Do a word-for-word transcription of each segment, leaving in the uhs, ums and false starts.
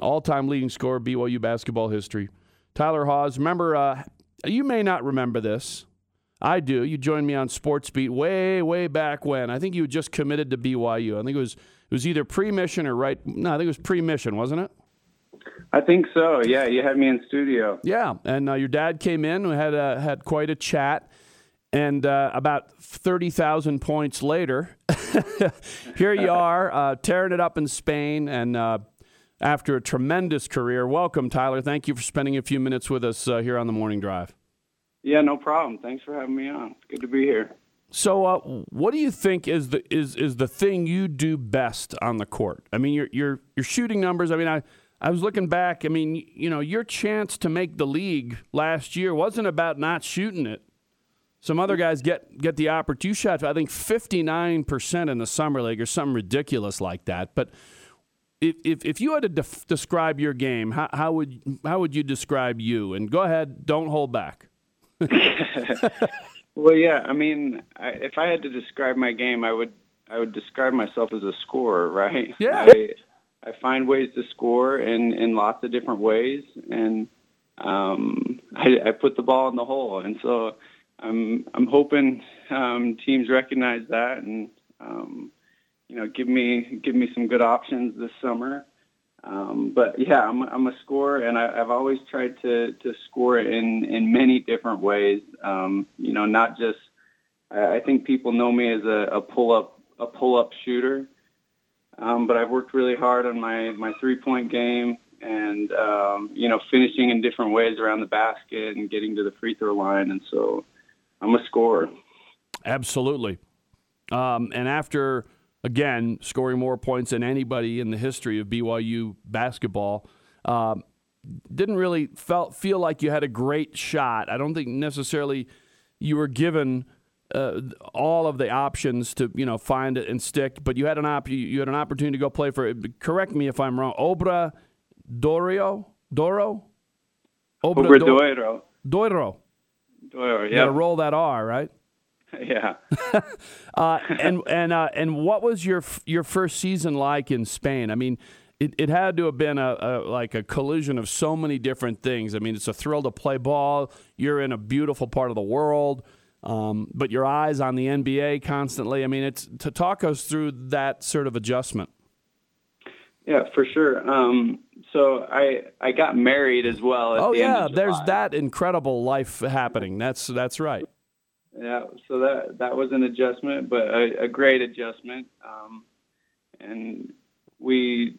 all-time leading scorer, B Y U basketball history. Tyler Haws, remember, uh, you may not remember this. I do. You joined me on Sports Beat way, way back when. I think you had just committed to B Y U. I think it was it was either pre-mission or right. No, I think it was pre-mission, wasn't it? I think so. Yeah, you had me in studio. Yeah, and uh, your dad came in. We had uh, had quite a chat, and uh, about thirty thousand points later, here you are uh, tearing it up in Spain, and uh, after a tremendous career. Welcome, Tyler. Thank you for spending a few minutes with us uh, here on the Morning Drive. Yeah, no problem. Thanks for having me on. It's good to be here. So, uh, what do you think is the is is the thing you do best on the court? I mean, your your your shooting numbers. I mean, I I was looking back. I mean, you know, your chance to make the league last year wasn't about not shooting it. Some other guys get get the opportunity. You shot, I think, fifty-nine percent in the summer league or something ridiculous like that. But if if, if you had to def- describe your game, how, how would how would you describe you? And go ahead, don't hold back. Well, yeah. I mean, I, if I had to describe my game, I would I would describe myself as a scorer, right? Yeah. I, I find ways to score in, in lots of different ways, and um, I, I put the ball in the hole, and so I'm I'm hoping um, teams recognize that and um, you know give me give me some good options this summer. Um, but yeah, I'm, I'm a scorer, and I, I've always tried to, to score in, in many different ways. Um, you know, not just, I, I think people know me as a, a pull up, a pull up shooter. Um, but I've worked really hard on my, my three point game and, um, you know, finishing in different ways around the basket and getting to the free throw line. And so I'm a scorer. Absolutely. Um, and after, again, scoring more points than anybody in the history of B Y U basketball. Um, didn't really felt, feel like you had a great shot. I don't think necessarily you were given uh, all of the options to, you know, find it and stick, but you had an op- you had an opportunity to go play for, correct me if I'm wrong, Obra Dorio? Doro? Obra Doiro. Doiro. Doiro, yeah. You got to roll that R, right? Yeah. uh, and and uh, and what was your your first season like in Spain? I mean, it, it had to have been a, a like a collision of so many different things. I mean, it's a thrill to play ball. You're in a beautiful part of the world, um, but your eyes on the N B A constantly. I mean, it's to talk us through that sort of adjustment. Yeah, for sure. Um, so I I got married as well. At oh the yeah, end of there's July. that incredible life happening. That's that's right. Yeah, so that that was an adjustment, but a, a great adjustment. Um, and we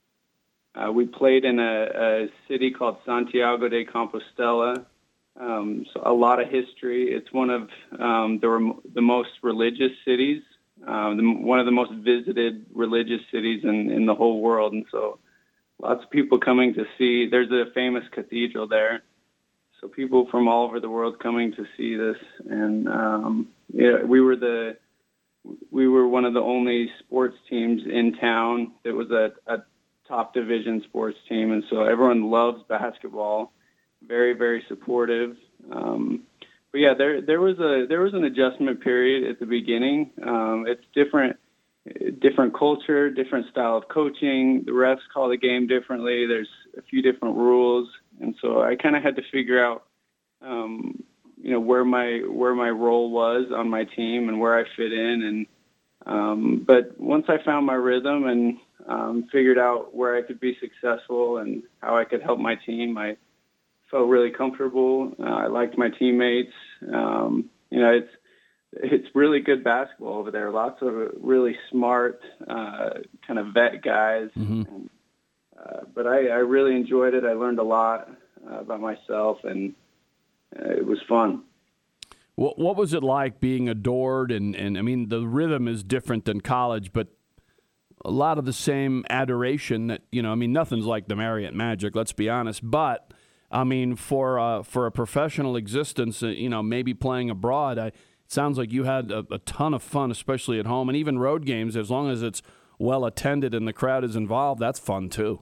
uh, we played in a, a city called Santiago de Compostela. Um, so a lot of history. It's one of um, the the most religious cities, um, the, one of the most visited religious cities in, in the whole world. And so lots of people coming to see. There's a famous cathedral there. So people from all over the world coming to see this, and um, yeah, we were the we were one of the only sports teams in town that was a, a top division sports team, and so everyone loves basketball. Very, very supportive. Um, but yeah, there there was a there was an adjustment period at the beginning. Um, it's different, different culture, different style of coaching. The refs call the game differently. There's a few different rules. And so I kind of had to figure out, um, you know, where my where my role was on my team and where I fit in. And um, but once I found my rhythm and um, figured out where I could be successful and how I could help my team, I felt really comfortable. Uh, I liked my teammates. Um, you know, it's it's really good basketball over there. Lots of really smart, uh, kind of vet guys. Mm-hmm. And, Uh, but I, I really enjoyed it. I learned a lot uh, about myself, and uh, it was fun. What, what was it like being adored? And, and, I mean, the rhythm is different than college, but a lot of the same adoration that, you know, I mean, nothing's like the Marriott Magic, let's be honest. But, I mean, for, uh, for a professional existence, uh, you know, maybe playing abroad, I, it sounds like you had a, a ton of fun, especially at home. And even road games, as long as it's well attended and the crowd is involved, that's fun too.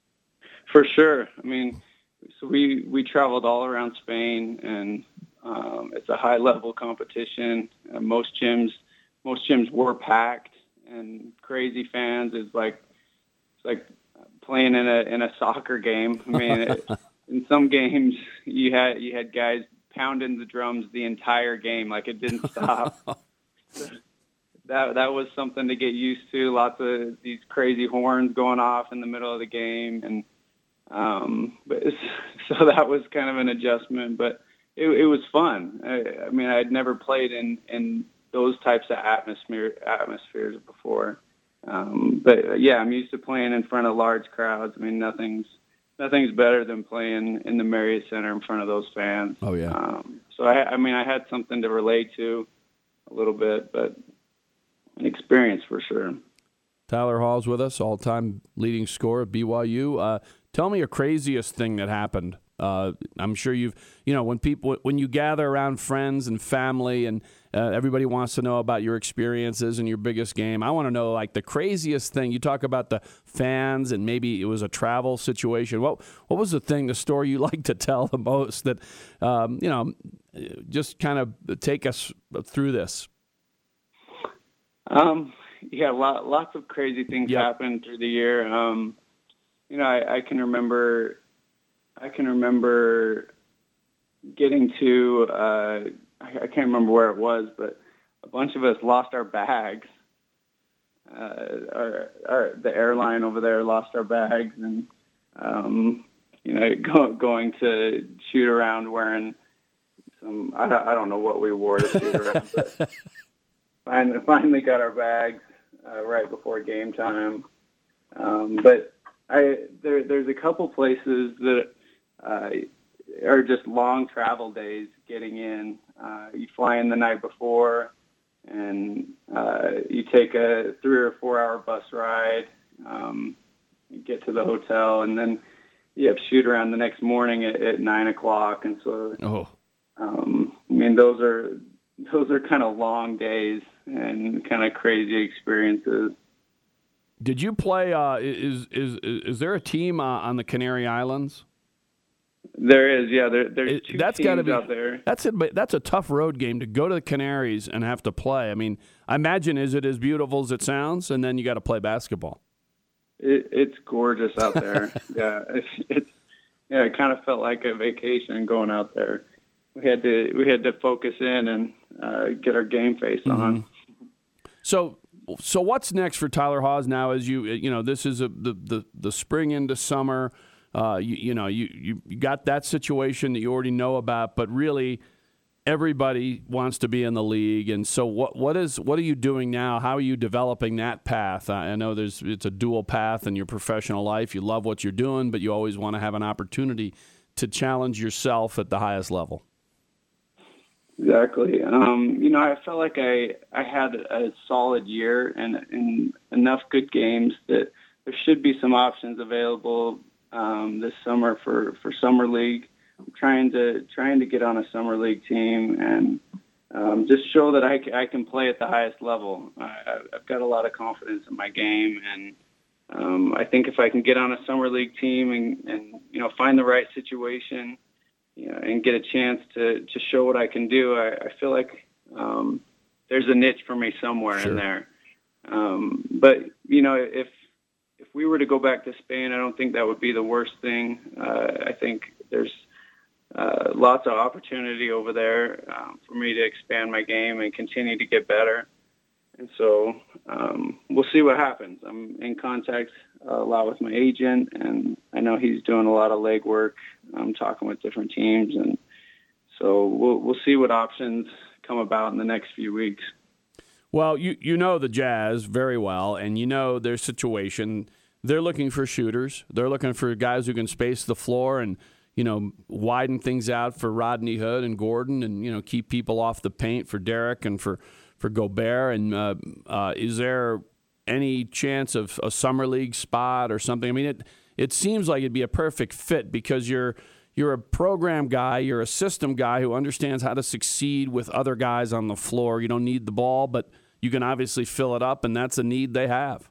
For sure. I mean, so we, we traveled all around Spain, and um, it's a high level competition. Uh, most gyms, most gyms were packed, and crazy fans. It's like it's like playing in a in a soccer game. I mean, it, in some games you had you had guys pounding the drums the entire game, like it didn't stop. that that was something to get used to. Lots of these crazy horns going off in the middle of the game, and um, but so that was kind of an adjustment, but it, it was fun. I, I mean, I'd never played in in those types of atmosphere atmospheres before. Um, but yeah, I'm used to playing in front of large crowds. I mean, nothing's nothing's better than playing in the Marriott Center in front of those fans. Oh yeah. Um, so I, I mean, I had something to relate to a little bit, but an experience for sure. Tyler Hall's with us, all-time leading scorer at B Y U. Uh, tell me your craziest thing that happened. Uh, I'm sure you've, you know, when people, when you gather around friends and family and uh, everybody wants to know about your experiences and your biggest game. I want to know, like, the craziest thing. You talk about the fans and maybe it was a travel situation. What what was the thing, the story you like to tell the most that, um, you know, just kind of take us through this? Um, yeah, lot, lots of crazy things Yep. happened through the year. Um, you know, I, I can remember, I can remember getting to, uh, I, I can't remember where it was, but a bunch of us lost our bags. Uh, our, our, the airline over there lost our bags, and um, you know, go, going to shoot around wearing some, I don't, I don't know what we wore to shoot around, but finally, finally got our bags uh, right before game time. Um, but I there there's a couple places that uh, are just long travel days getting in. Uh, you fly in the night before, and uh, you take a three or four hour bus ride. Um, you get to the hotel, and then you have to shoot around the next morning at, at nine o'clock. And so, Oh, um, I mean, those are those are kind of long days and kind of crazy experiences. did you play? Uh, is is is there a team uh, on the Canary Islands? There is, yeah. There, there's It- two that's teams gotta be, out there. That's it. But that's a tough road game to go to the Canaries and have to play. I mean, I imagine, is it as beautiful as it sounds? And then you got to play basketball. It, it's gorgeous out there. yeah, it's, it's yeah. It kind of felt like a vacation going out there. We had to we had to focus in and uh, get our game face Mm-hmm. on. So, so what's next for Tyler Haws now? As you, you know, this is a, the, the the spring into summer. Uh, you, you know, you, you you got that situation that you already know about, but really, everybody wants to be in the league. And so, what what is what are you doing now? How are you developing that path? I I know there's it's a dual path in your professional life. You love what you're doing, but you always want to have an opportunity to challenge yourself at the highest level. Exactly. Um, you know, I felt like I I had a solid year and, and enough good games that there should be some options available um, this summer for, for summer league. I'm trying to trying to get on a summer league team and um, just show that I, c- I can play at the highest level. I, I've got a lot of confidence in my game, and um, I think if I can get on a summer league team and, and you know find the right situation, you know, and get a chance to, to show what I can do, I, I feel like um, there's a niche for me somewhere Sure. in there. Um, but you know, if if we were to go back to Spain, I don't think that would be the worst thing. Uh, I think there's uh, lots of opportunity over there um, for me to expand my game and continue to get better. And so um, we'll see what happens. I'm in contact a lot with my agent, and I know he's doing a lot of legwork. I'm talking with different teams, and so we'll we'll see what options come about in the next few weeks. Well, you you know the Jazz very well, and you know their situation. They're looking for shooters. They're looking for guys who can space the floor and, you know, widen things out for Rodney Hood and Gordon, and, you know, keep people off the paint for Derek and for, for Gobert. And uh, uh, is there any chance of a summer league spot or something? I mean, it it seems like it'd be a perfect fit because you're you're a program guy, you're a system guy who understands how to succeed with other guys on the floor. You don't need the ball, but you can obviously fill it up, and that's a need they have.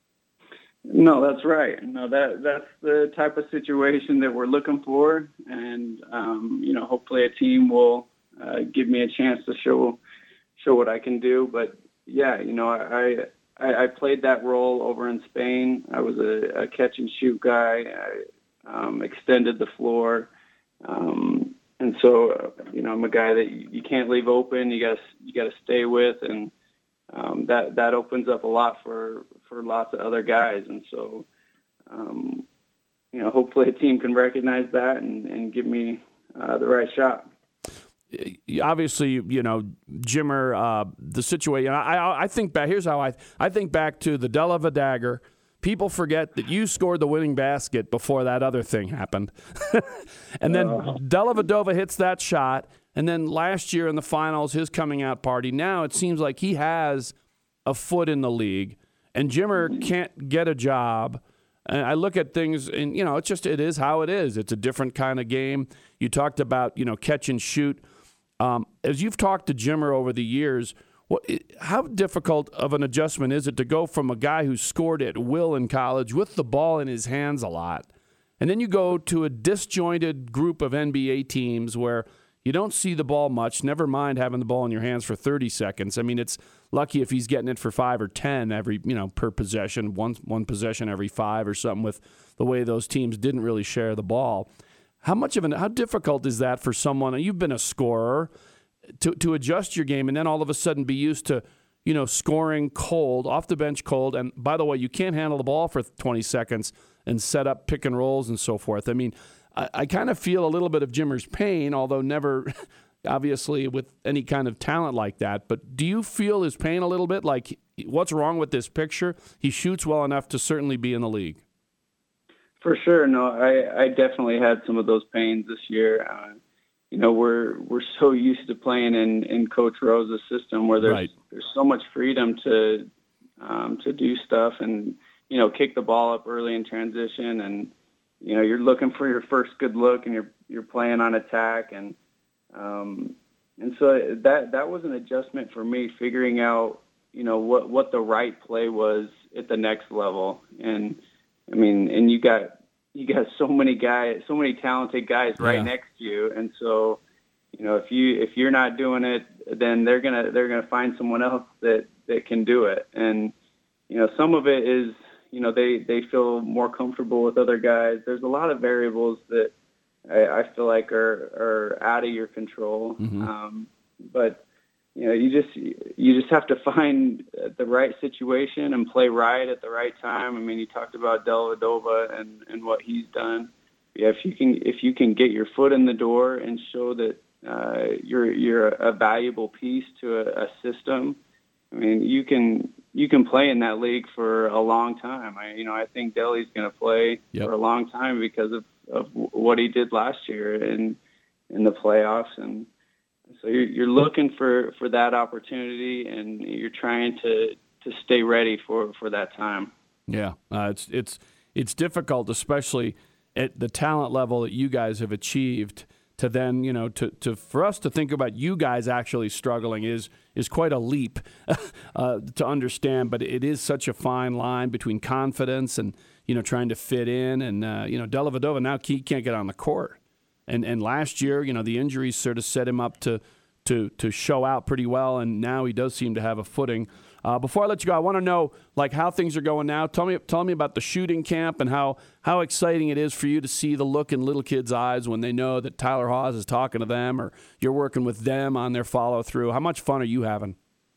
No, that's right. No, that that's the type of situation that we're looking for, and um, you know, hopefully a team will uh, give me a chance to show show what I can do. But yeah, you know, I I, I played that role over in Spain. I was a, a catch and shoot guy. I um, extended the floor. Um, and so, uh, you know, I'm a guy that you, you can't leave open. You got you got to stay with, and um, that that opens up a lot for, for lots of other guys. And so, um, you know, hopefully a team can recognize that and, and give me uh, the right shot. Obviously, you know, Jimmer, uh, the situation. I, I I think back. Here's how I I think back to the Della dagger. People forget that you scored the winning basket before that other thing happened, and then uh. Della Vadova hits that shot. And then last year in the finals, his coming out party. Now it seems like he has a foot in the league, and Jimmer can't get a job. And I look at things, and you know, it's just it is how it is. It's a different kind of game. You talked about you know catch and shoot. Um, as you've talked to Jimmer over the years, what, how difficult of an adjustment is it to go from a guy who scored at will in college with the ball in his hands a lot, and then you go to a disjointed group of N B A teams where you don't see the ball much, never mind having the ball in your hands for thirty seconds. I mean, it's lucky if he's getting it for five or ten every, you know, per possession, one one possession every five or something with the way those teams didn't really share the ball. How much of an how difficult is that for someone? You've been a scorer to to adjust your game and then all of a sudden be used to, you know, scoring cold, off the bench cold. And by the way, you can't handle the ball for twenty seconds and set up pick and rolls and so forth. I mean, I, I kind of feel a little bit of Jimmer's pain, although never obviously with any kind of talent like that. But do you feel his pain a little bit? Like, what's wrong with this picture? He shoots well enough to certainly be in the league. For sure. No, I, I definitely had some of those pains this year. Uh, you know, we're we're so used to playing in, in Coach Rose's system where there's right. there's so much freedom to um, to do stuff and, you know, kick the ball up early in transition, and, you know, you're looking for your first good look and you're you're playing on attack, and um, and so that that was an adjustment for me, figuring out, you know, what what the right play was at the next level. And I mean, and you got you got so many guys, so many talented guys right yeah. next to you, and so, you know, if you if you're not doing it, then they're gonna they're gonna find someone else that, that can do it. And, you know, some of it is, you know, they, they feel more comfortable with other guys. There's a lot of variables that I, I feel like are are out of your control. Mm-hmm. Um, but you know, you just you just have to find the right situation and play right at the right time. I mean, you talked about Della Vadova and, and what he's done. Yeah, if you can if you can get your foot in the door and show that uh, you're you're a valuable piece to a, a system, I mean, you can you can play in that league for a long time. I you know I think Delly's going to play yep. for a long time because of, of what he did last year in in the playoffs. And so you're, you're looking for, for that opportunity, and you're trying to, to stay ready for, for that time. Yeah, uh, it's it's it's difficult, especially at the talent level that you guys have achieved. To then, you know, to, to for us to think about you guys actually struggling is is quite a leap uh, to understand. But it is such a fine line between confidence and, you know, trying to fit in. And uh, you know, Della Vadova now he can't get on the court. And and last year, you know, the injuries sort of set him up to to to show out pretty well, and now he does seem to have a footing. Uh, before I let you go, I want to know like how things are going now. Tell me tell me about the shooting camp and how how exciting it is for you to see the look in little kids' eyes when they know that Tyler Haws is talking to them, or you're working with them on their follow through. How much fun are you having?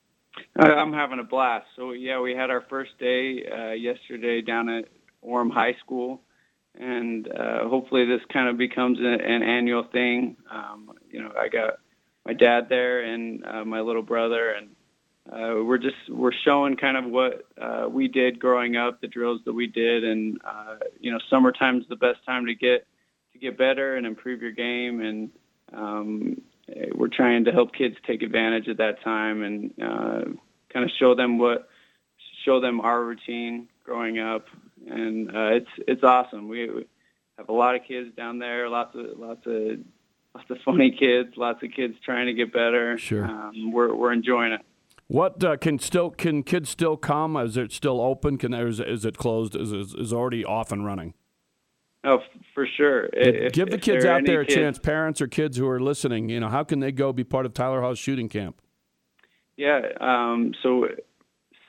I'm having a blast. So yeah, we had our first day uh, yesterday down at Orem High School. And uh, hopefully this kind of becomes a, an annual thing. Um, you know, I got my dad there and uh, my little brother, and uh, we're just we're showing kind of what uh, we did growing up, the drills that we did, and uh, you know, summertime's the best time to get to get better and improve your game, and um, we're trying to help kids take advantage of that time and uh, kind of show them what show them our routine growing up. And uh, it's it's awesome. We, we have a lot of kids down there, lots of lots of lots of funny kids, lots of kids trying to get better. Sure, um, we're we're enjoying it. What uh, can still can kids still come? Is it still open? Can is, is it closed? Is is is already off and running? Oh, for sure. If, Give the kids out there a kids, chance. Parents or kids who are listening, you know, how can they go be part of Tyler Haws shooting camp? Yeah. Um, so.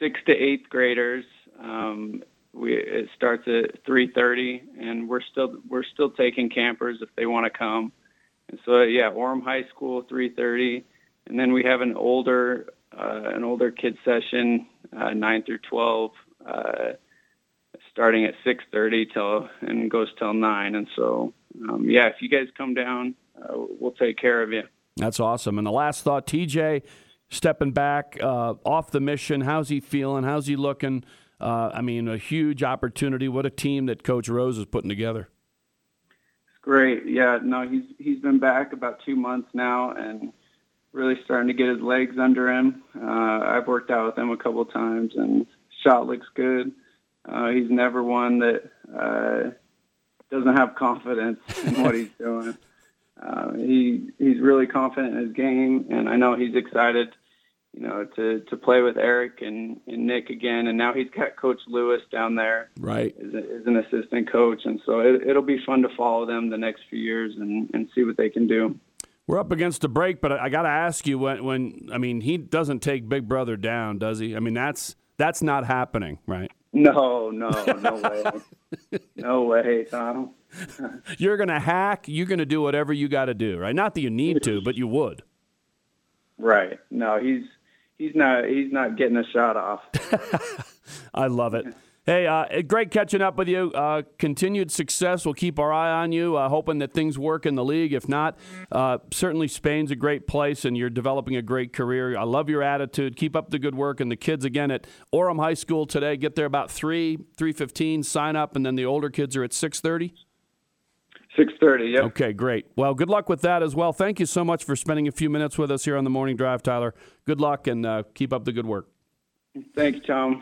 sixth to eighth graders. Um, we it starts at three thirty, and we're still we're still taking campers if they want to come. And so yeah, Orem High School three thirty, and then we have an older uh, an older kid session uh, nine through twelve, uh, starting at six thirty till and goes till nine. And so um, yeah, if you guys come down, uh, we'll take care of you. That's awesome. And the last thought, T J, stepping back uh, off the mission, how's he feeling? How's he looking? Uh, I mean, a huge opportunity. What a team that Coach Rose is putting together. It's great. Yeah, no, he's he's been back about two months now and really starting to get his legs under him. Uh, I've worked out with him a couple of times, and shot looks good. Uh, he's never one that uh, doesn't have confidence in what he's doing. Uh, he he's really confident in his game, and I know he's excited, you know, to, to play with Eric and, and Nick again. And now he's got Coach Lewis down there, right, as, a, as an assistant coach, and so it, it'll be fun to follow them the next few years and, and see what they can do. We're up against a break, but I, I got to ask you when when I mean he doesn't take Big Brother down, does he? I mean that's that's not happening, right? No, no, no way, no way, Tom. You're going to hack. You're going to do whatever you got to do, right? Not that you need to, but you would. Right. No, he's he's not he's not getting a shot off. I love it. Hey, uh, great catching up with you. Uh, continued success. We'll keep our eye on you, uh, hoping that things work in the league. If not, uh, certainly Spain's a great place, and you're developing a great career. I love your attitude. Keep up the good work. And the kids, again, at Orem High School today, get there about three, three fifteen, sign up, and then the older kids are at six thirty? six thirty, yep. Okay, great. Well, good luck with that as well. Thank you so much for spending a few minutes with us here on the Morning Drive, Tyler. Good luck, and uh, keep up the good work. Thanks, Tom.